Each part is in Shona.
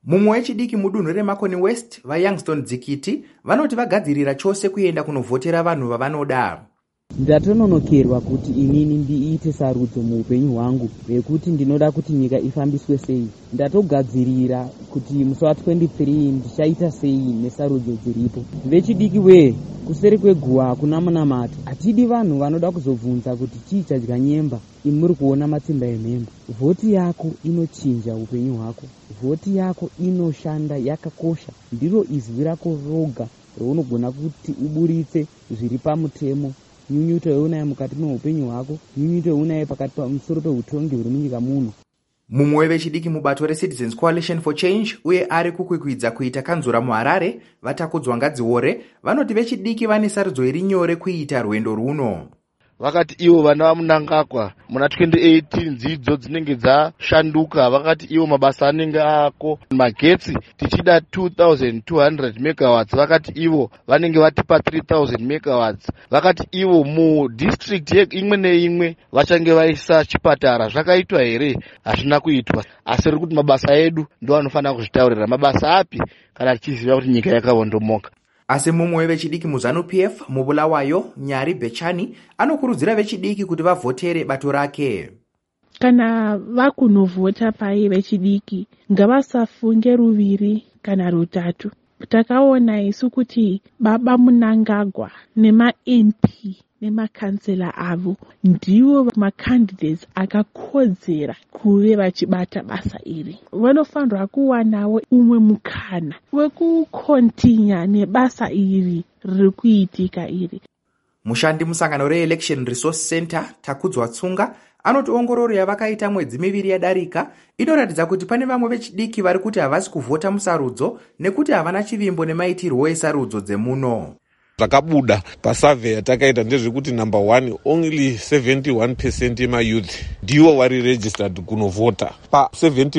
Mumwe wechidiki mudunhu reMakoni West, vaYoungstone Dzikiti vanoti vagadzirira chose kuenda kunovhotera vanhu vavanoda. Ndatononokerwa kuti inini ndiite sarudzo muupenyu hwangu rekuti ndinoda kuti nyika ifambiswe sei. Ndatogadzirira kuti musi wa23 ndichaita sei nesarudzo dziripo. Vechidiki we, kuseri kweguwa hakuna munamato. Hatidi vanhu vanoda kuzobvunza kuti chii chadya nyemba. Imi muri kuona matsimba emhembe. Vhoti yako inochinja upenyu hwako. Vhoti yako inoshanda yakakosha. Ndiro izwi rako roga rounogona kuti uburitse zviri pamutemo. Nyunyuto yeunayo mukati meupenyu hwako, nyunyuto yeunayo pakati pamusoro peutongi huri munyika muno. Mumwe wevechidiki mubato reCitizens Coalition for Change uye ari kukwikwidza kuita kanzura muHarare, Vatakudzwa Ngadziore, vanoti vechidiki vane sarudzo iri nyore kuita rwendo runo. Vakati ivo vana vaMunangagwa muna 2018 dzidzo dzinenge dzashanduka, vakati ivo mabasa anenge ako magetsi tichida 2200 megawatts, vakati ivo vanenge vatipa 3000 megawatts, vakati ivo mu district imwe neimwe vachange vaisa chipatara. Zvakaitwa here? Hazvina kuitwa, asi rikuti mabasa edu ndo anofanira kuzvitaurira mabasa api kana tichiziva kuti nyika yakavondomoka. Asi mumwe wechidiki muZANU-PF muBulawayo, Nyari Bechani, anokurudzira vechidiki kuti vavhotere bato rake. Kana vakunovhota pai vechidiki, ngavasafunge ruviri kana rutatu. Takaona isu kuti baba Munangagwa nema-MP nemakansela avo ndivo macandidates akakodzera kuve vachibata basa iri. Vanofanirwa kuwanawo umwe mukana wekukontinya nebasa iri riri kuitika iri. Mushandi musangano reElection Resource Center, Takudzwa Tsunga, anoti ongororo yavakaita mwedzi miviri yadarika inoratidza kuti pane vamwe vechidiki vari kuti havasi kuvhota musarudzo nekuti havana chivimbo nemaitirwo esarudzo dzemuno. Zvakabuda pasurvey yatakaita ndezvekuti number 1 only 71% yemayouth ndivo vari registered kunovhota. Pa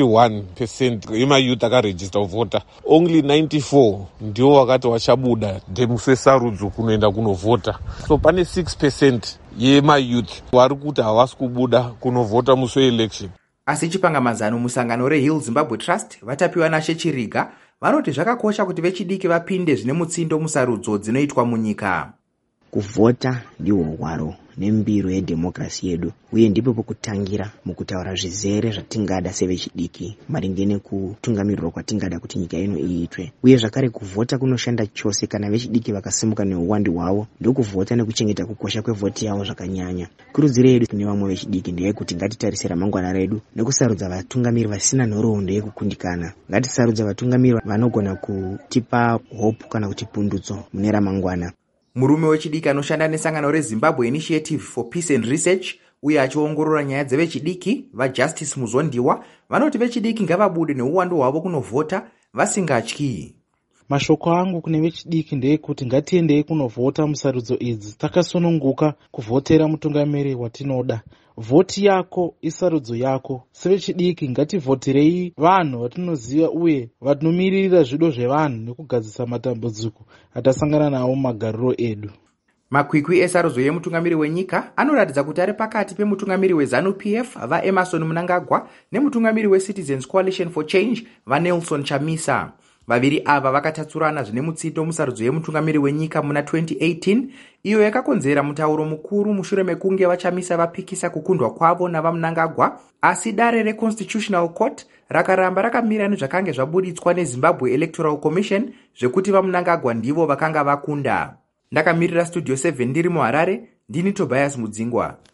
71% yemayouth akaregister kuvhota, only 94 ndivo vakati vachabuda musi wesarudzo kunoenda kunovhota. So pane 6% yemayouth vari kuti havasi kubuda kunovhota musi weelection. Asi chipangamazano musangano reHill Zimbabwe Trust, vatapiwa naShe Chiriga, vanoti zvakakosha kuti vechidiki vapinde zvine mutsindo musarudzo dzinoitwa munyika. Kuvhota ndihwo hwaro nembiro yedhemokrasi yedu, uye ndipo pokutangira mukutaura zvizere zvatingada sevechidiki maringe nekutungamirirwa kwatingada kuti nyika ino iitwe. Uye zvakare kuvhota kunoshanda chose kana vechidiki vakasimuka neuwandu hwavo, ndokuvhota nekuchengeta kukosha kwevhoti yavo zvakanyanya. Kurudziro yedu kune vamwe vechidiki ndeyekuti ngatitarise ramangwana redu nekusarudza vatungamiri vasina nhoroondo yekukundikana. Ngatisarudza vatungamiri vanogona kutipa hope kana kuti pundutso mune ramangwana. Murume wechidiki anoshanda nesangano reZimbabwe Initiative for Peace and Research uye achiongorora nyaya dzevechidiki, vaJustice Muzondiwa, vanoti vechidiki ngavabude neuwandu hwavo kunovhota vasingatyi. Mashoko angu kune vechidiki ndeyekuti ngatiendei kunovhota musarudzo idzi takasununguka kuvhotera mutungamiri watinoda. Vhoti yako isarudzo yako. Sevechidiki ngativhoterei vanhu vatinoziva uye vatinomiririra zvido zvevanhu nekugadzisa matambudziko atasangana nawo mumagariro edu. Makwikwi esarudzo yemutungamiri wenyika anoratidza kuti ari pakati pemutungamiri weZANU-PF vaEmmerson Mnangagwa nemutungamiri weCitizens Coalition for Change vaNelson Chamisa. Vaviri ava vakatatsurana zvine mutsindo musarudzo yemutungamiri wenyika muna 2018, iyo yakakonzera mutauro mukuru mushure mekunge vaChamisa vapikisa kukundwa kwavo navaMnangagwa, asi dare reConstitutional Court rakaramba rakamira nezvakange zvabuditswa neZimbabwe Electoral Commission zvekuti vaMnangagwa ndivo vakanga vakunda. Ndakamirira Studio 7 ndiri muHarare, ndini Tobias Mudzingwa.